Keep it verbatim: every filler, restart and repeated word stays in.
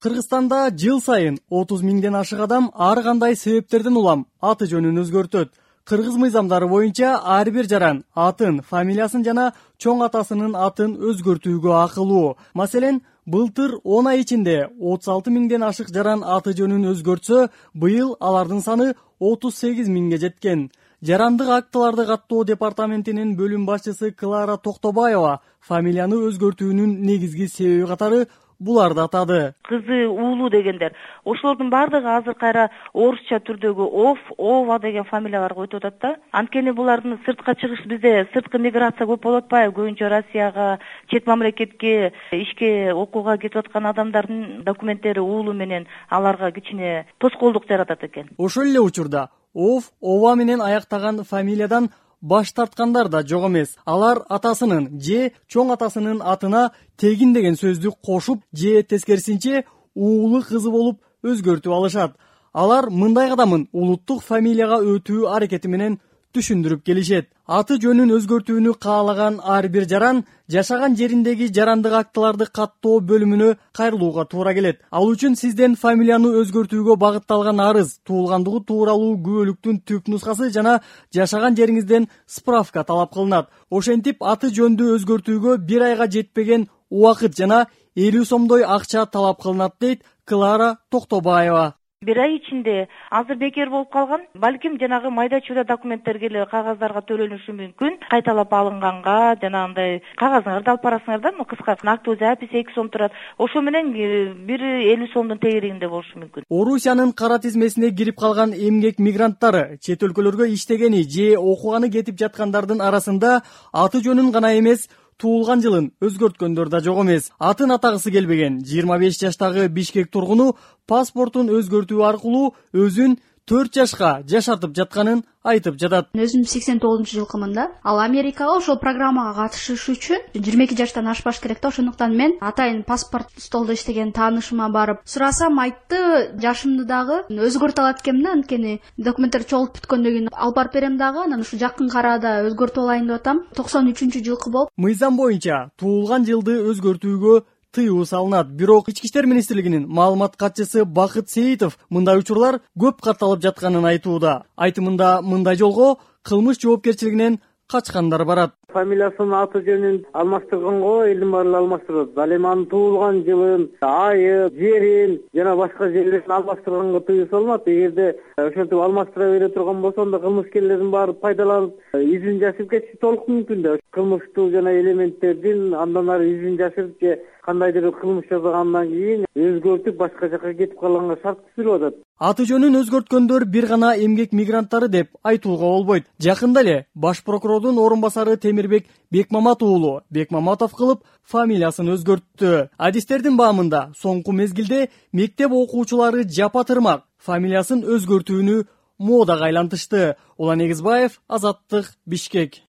Кыргызстанда жыл сайын отуз миңден ашык адам ар кандай себептерден улам аты жөнүн өзгөртөт. Кыргыз мыйзамдары боюнча ар бир жаран атын, фамилиясын жана чоң атасынын атын өзгөртүүгө акылуу. Маселен, былтыр он ай ичинде отуз алты миңден ашык жаран аты жөнүн өзгөртсө, быйыл алардын саны отуз сегиз миңге жеткен. Жарандык актыларды каттоо департаментинин бөлүм башчысы Клара Токтобаева фамилияны өзгөртүүнүн негизги себеби катары буларды атады. Кызы, уулу дегендер. Ошолордун бардыгы азыр кайра орусча түрдөгү Ов, Ова деген фамилияларга өтүп атат да. Анткени булардын сыртка чыгыш, бизде сырткы миграция көп болуп атпайбы? Көбүнчө Россияга, чет мамлекетке, ишке, окууга кетип аткан адамдардын документтери уулу менен аларга кичине тоскоолдук жаратат экен. Ошол эле учурда Ов, Ова менен аяктаган фамилиядан баш тарткандар да жок эмес. Алар атасынын же чоң атасынын атына тегин деген сөздү кошуп же тескерисинче уулу кызы болуп өзгөртүп алышат. Алар мындай кадамын улуттук фамилияга өтүү аракети менен түшүндүрүп келишет. Аты жөнүн өзгөртүүнү каалаган ар бир жаран жашаган жериндеги жарандык актыларды каттоо бөлүмүнө кайрылууга туура келет. Ал үчүн сизден фамилияны өзгөртүүгө багытталган арыз, туулгандыгы тууралуу күбөлүктүн түп нускасы жана жашаган жериңизден справка талап кылынат. Ошентип аты жөндү өзгөртүүгө бир айга жетпеген убакыт жана элүү сомдой акча талап кылынат, дейт Клара Токтобаева. Бир ай ичинде азыр бекер болуп калган, балким жанагы майда чүйдө документтерге эле кагаздарга төлөнүшү мүмкүн. Кайталап алынганга жанагындай кагазыңарды алып барасыңар да, кыска актовый запись эки сом турат. Ошо менен бир элүү сомдун тегерегинде болушу мүмкүн. Орусиянын кара тизмесине кирип калган эмгек мигранттары чет өлкөлөргө иштегени же окуганы кетип жаткандардын арасында аты жөнүн гана эмес, туулган жылын өзгөрткөндөр да жок эмес. Атын атагысы келбеген жыйырма беш жаштагы Бишкек тургуну паспортун өзгөртүү аркылуу өзүн төрт жашка жашартып жатканын айтып жатат. Өзүм сексен тогузунчу жылкымын да. Ал Америкага ошол программага катышыш үчүн жыйырма эки жаштан ашпаш керек да. Ошондуктан мен атайын паспорт столдо иштеген таанышыма барып сурасам, айтты, жашымды дагы өзгөртө алат экенмин да. Анткени документтер чогулуп бүткөндөн кийин алып барып берем дагы, анан ушу жакын арада өзгөртүп алайын деп атам. токсон үчүнчү жылкы болуп. Мыйзам боюнча туулган жылды өзгөртүүгө тыюу салынат. Бирок Ички иштер министрлигинин маалымат катчысы Бакыт Сейитов мындай учурлар көп катталып жатканын айтууда. Айтымында мындай жолго кылмыш жоопкерчилигинен качкандар барат. Фамилиясын, аты жөнүн алмаштырганго элдин баары алмаштырат. Ал эми анын туулган жылын, айы, жерин жана башка жерлерин алмаштырганга тыюу салынат. Эгерде ошентип алмаштыра бере турган болсо, анда кылмышкерлердин баары пайдаланып изин жашырып кетиши толук мүмкүн да. Кылмыштуу жана элементтердин андан ары изин жашырып же кандайдыр бир кылмыш жасагандан кийин өзгөртүп башка жака кетип калганга шарт түзүлүп атат. Аты жөнүн өзгөрткөндөр бир гана эмгек мигранттары деп айтууга болбойт. Жакында эле баш прокурордун орун басары Темирбек Бекмамат уулу Бекмаматов кылып фамилиясын өзгөрттү. Адистердин баамында соңку мезгилде мектеп окуучулары жапа тырмак фамилиясын өзгөртүүнү модага айлантышты. Улан Эгизбаев, Азаттык, Бишкек.